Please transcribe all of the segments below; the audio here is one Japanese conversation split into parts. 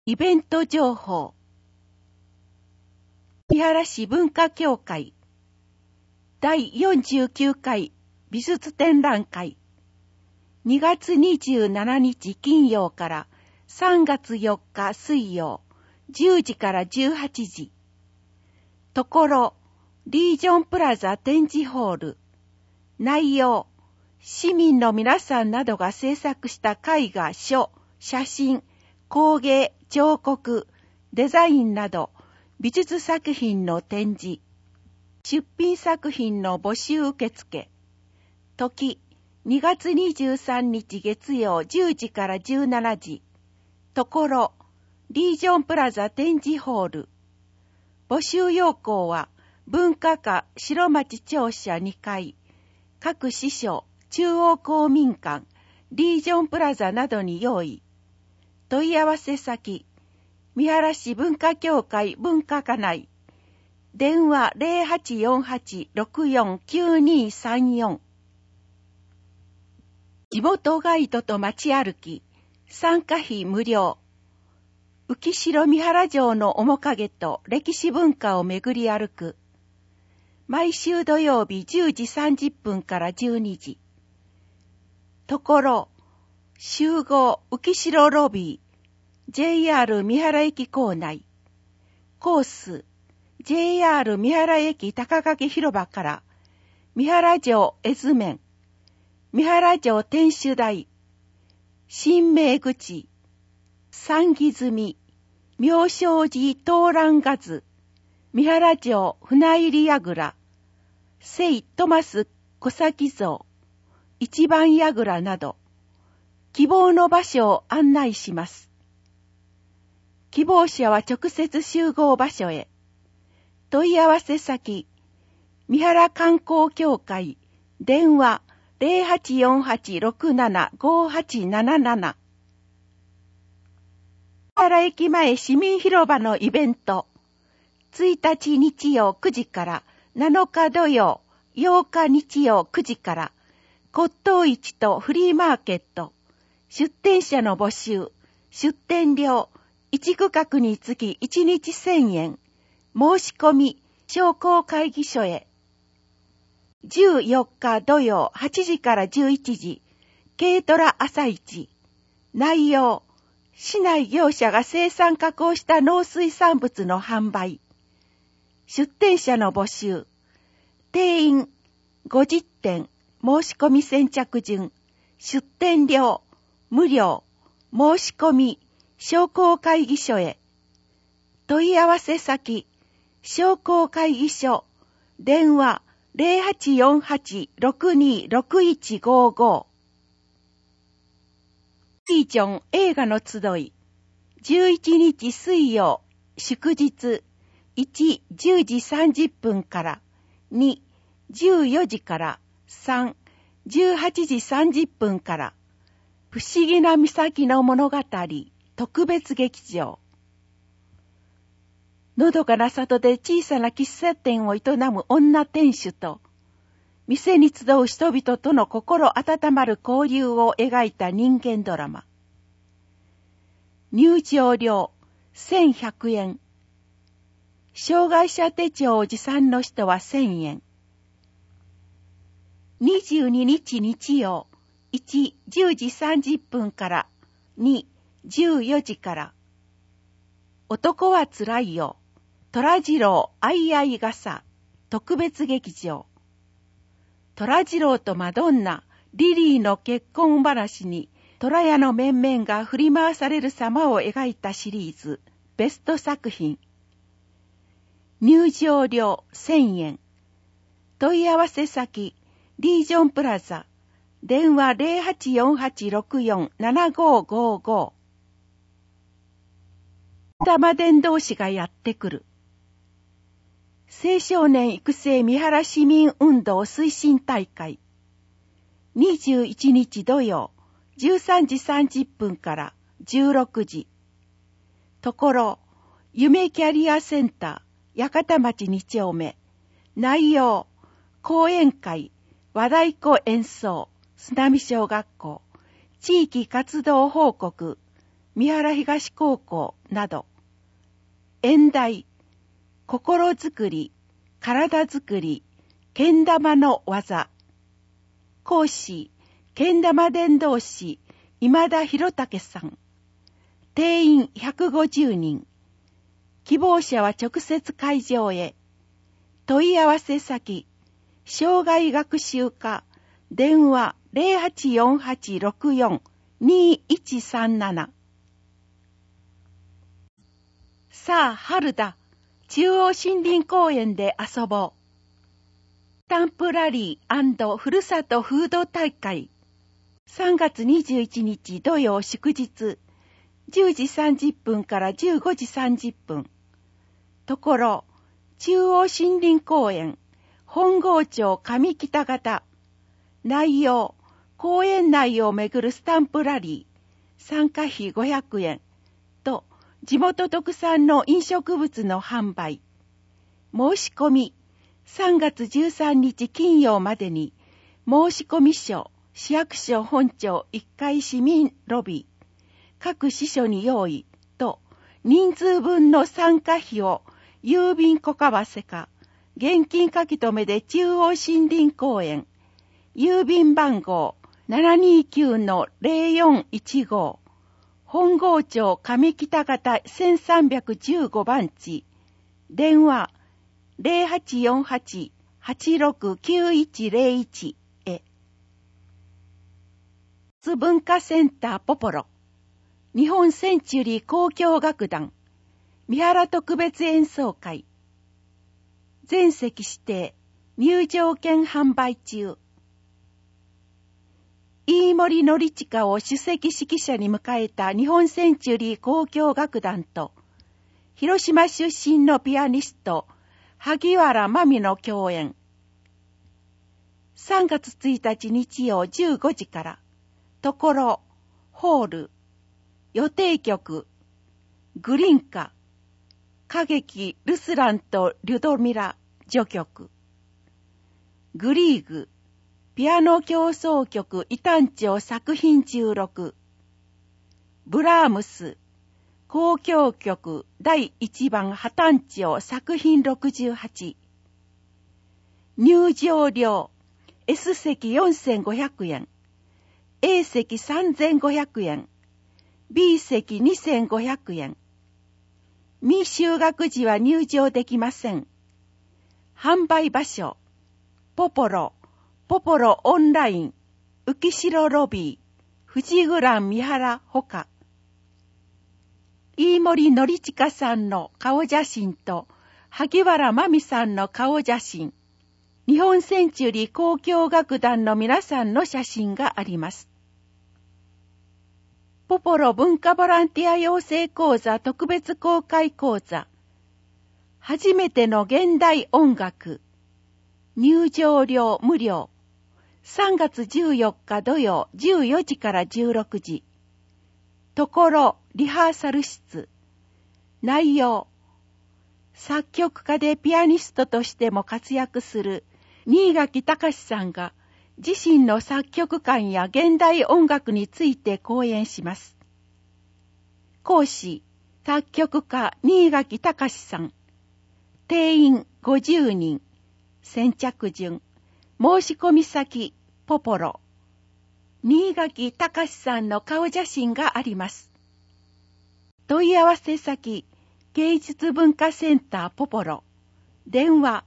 イベント情報。三原市文化協会第49回美術展覧会2月27日金曜から3月4日水曜10時から18時。ところリージョンプラザ展示ホール。内容、市民の皆さんなどが制作した絵画、書、写真、工芸、彫刻、デザインなど美術作品の展示。出品作品の募集受付。時、2月23日月曜10時から17時。ところ、リージョンプラザ展示ホール。募集要項は、文化課白町庁舎2階、各支所、中央公民館、リージョンプラザなどに用意。問い合わせ先、三原市文化協会文化課内。電話0848-649234。地元ガイドと街歩き、参加費無料。浮城三原城の面影と歴史文化を巡り歩く。毎週土曜日10時30分から12時。ところ、集合浮城ロビー、JR 三原駅構内。コース、JR 三原駅高掛広場から三原城絵図面、三原城天守台、新名口、三木積、妙正寺東蘭画図、三原城船入櫓、聖トマス小崎像、一番櫓など、希望の場所を案内します。希望者は直接集合場所へ。問い合わせ先、三原観光協会、電話0848-675877。三原駅前市民広場のイベント、1日日曜9時から7日土曜、8日日曜9時から、骨董市とフリーマーケット、出店者の募集、出店料、1区画につき1日1000円、申し込み、商工会議所へ。14日土曜8時から11時、軽トラ朝市。内容、市内業者が生産加工した農水産物の販売。出店者の募集。定員50点、申し込み先着順。出店料、無料。申し込み、商工会議所へ。問い合わせ先、商工会議所。電話0848-626155。リージョン映画の集い。11日水曜、祝日。1、10時30分から。2、14時から。3、18時30分から。不思議な岬の物語。特別劇場。のどかな里で小さな喫茶店を営む女店主と、店に集う人々との心温まる交流を描いた人間ドラマ。入場料1100円。障害者手帳を持参の人は1000円。22日日曜、1、10時30分から、2、14時から。男はつらいよ。虎次郎あいあい傘。特別劇場。虎次郎とマドンナ、リリーの結婚話に、虎屋の面々が振り回される様を描いたシリーズ、ベスト作品。入場料1000円。問い合わせ先、リージョンプラザ。電話0848-647555。玉伝道師がやってくる。青少年育成三原市民運動推進大会。21日土曜、13時30分から16時。ところ、夢キャリアセンター、八幡町2丁目。内容、講演会、和太鼓演奏、須波小学校、地域活動報告、 三原東高校など、演題、心づくり、体づくり、けん玉の技。講師、けん玉伝道師、今田博武さん。定員150人。希望者は直接会場へ。問い合わせ先、障害学習課、電話0848642137。さあ、春だ。中央森林公園で遊ぼう。スタンプラリー&ふるさとフード大会。3月21日土曜祝日、10時30分から15時30分。ところ、中央森林公園、本郷町上北方。内容、公園内をめぐるスタンプラリー、参加費500円と、地元特産の飲食物の販売。申し込み、3月13日金曜までに、申し込み書、市役所本庁1階市民ロビー、各支所に用意と、人数分の参加費を郵便小為替か、現金書き留めで中央森林公園、郵便番号 729-0415、本郷町上北方1315番地、電話0848-869101へ。文化センターポポロ、日本センチュリー交響楽団、三原特別演奏会、全席指定、入場券販売中。飯森典親を首席指揮者に迎えた日本センチュリー交響楽団と、広島出身のピアニスト、萩原真美の共演。3月1日日曜15時から、ところ、ホール、予定曲、グリンカ、歌劇ルスランとリュドミラ、序曲。グリーグ、ピアノ協奏曲異端調作品16。ブラームス、交響曲第1番破端調作品68。入場料、S 席4500円、A 席3500円、B 席2500円。未就学時は入場できません。販売場所、ポポロオンライン、浮城ロビー、富士グラン三原ほか。飯森典親さんの顔写真と、萩原真美さんの顔写真、日本センチュリー交響楽団の皆さんの写真があります。ポポロ文化ボランティア養成講座特別公開講座。初めての現代音楽。入場料無料。3月14日土曜14時から16時。ところリハーサル室。内容。作曲家でピアニストとしても活躍する新垣隆さんが自身の作曲観や現代音楽について講演します。講師、作曲家新垣隆さん。定員50人。先着順。申し込み先、ポポロ。新垣隆さんの顔写真があります。問い合わせ先、芸術文化センターポポロ。電話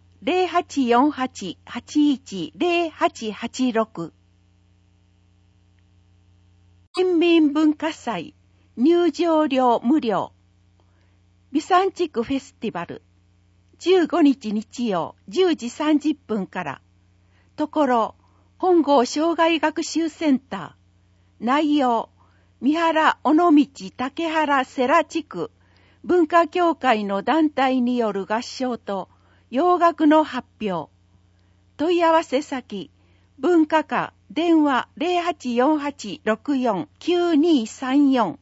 0848-810886。県民文化祭、入場料無料。美山地区フェスティバル。15日日曜10時30分から。ところ、本郷障害学習センター。内容、三原尾道竹原世良地区文化協会の団体による合唱と洋楽の発表。問い合わせ先、文化課電話0848-649234。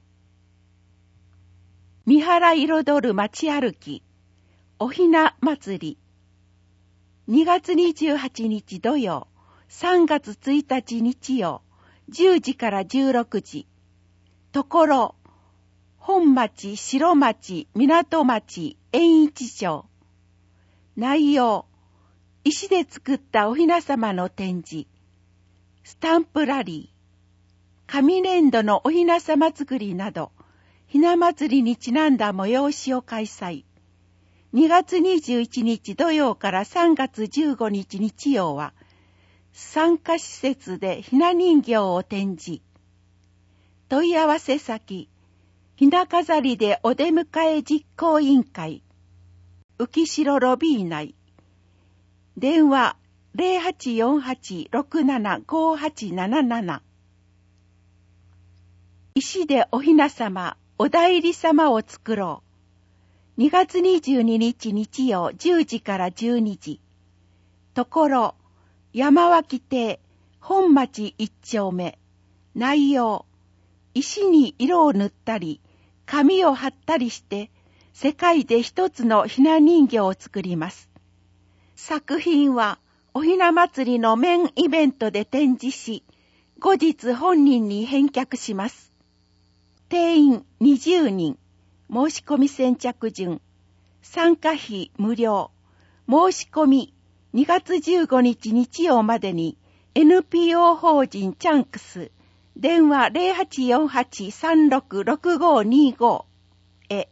三原彩る街歩き、おひな祭り。2月28日土曜、3月1日日曜、10時から16時。ところ、 本町、白町、港町、円一町。内容、石で作ったお雛様の展示。スタンプラリー。紙粘土のお雛様作りなど、ひな祭りにちなんだ催しを開催。2月21日土曜から3月15日日曜は、参加施設でひな人形を展示。問い合わせ先、ひな飾りでお出迎え実行委員会、浮城ロビー内。電話 0848-675877。石でお雛様、お内裏様を作ろう。2月22日日曜10時から12時。ところ、山脇邸、本町1丁目。内容、石に色を塗ったり、紙を貼ったりして、世界で一つのひな人形を作ります。作品は、おひな祭りのメインイベントで展示し、後日本人に返却します。定員20人、申し込み先着順、参加費無料、申し込み2月15日日曜までに NPO 法人チャンクス、電話 0848-366525 へ。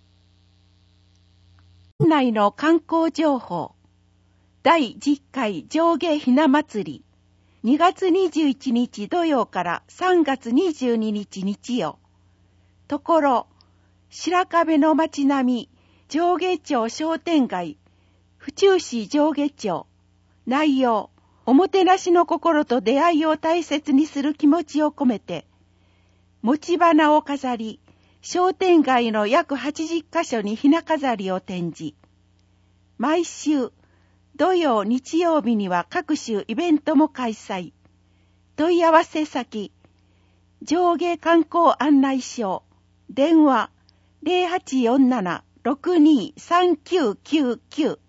県内の観光情報、第10回上下ひな祭り、2月21日土曜から3月22日日曜。ところ、白壁の町並み、上下町商店街、府中市上下町。内容、おもてなしの心と出会いを大切にする気持ちを込めて、持ち花を飾り、商店街の約80カ所にひな飾りを展示。毎週、土曜、日曜日には各種イベントも開催。問い合わせ先、上下観光案内所、電話 0847-623999